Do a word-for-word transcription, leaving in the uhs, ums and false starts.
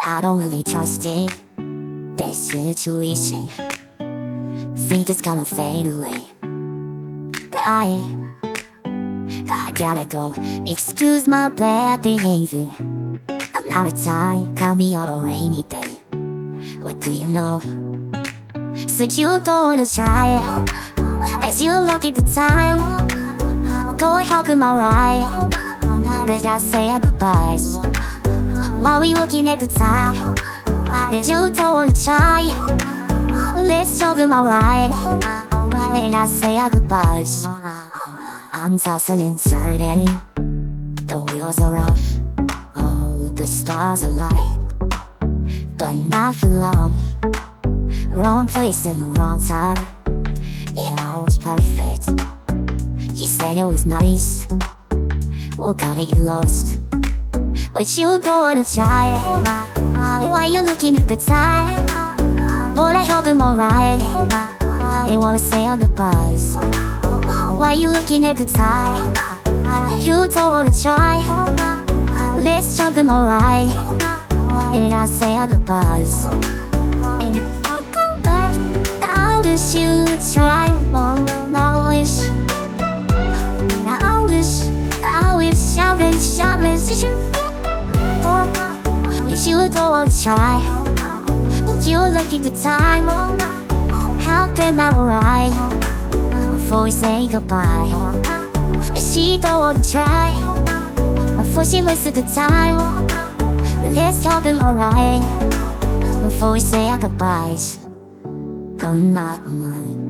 I don't really trust it, this situation. Think it's gonna fade away, but I, I gotta go. Excuse my bad behavior. I'm out of time, call me on a rainy day. What do you know? Said you're gonna try as you look at the time. Go and help him alright, but I say our goodbyes. While we looking at the time, and you don't wanna try, let's help him alright, and I say our goodbyes. I'm tossing and turning, the wheels are off, oh, the stars align, but not for long. Wrong place in the wrong time, it all was perfect. You said it was nice, well gotta get lost, but you don't wanna try. Why you looking at the time? Boy, I hope I'm alright, they wanna say our goodbyes. Why you looking at the time? You don't wanna try, let's jump them alright, and I say our goodbyes. And I'll come back, I wish you would try more, I wish, I wish, I wish, I wish, I wish you, wish you don't wanna try. You look at the time, how can I ride before we say goodbye? She don't wanna try before she looks at the time. Let's talk them alright before we say our goodbyes. Come on,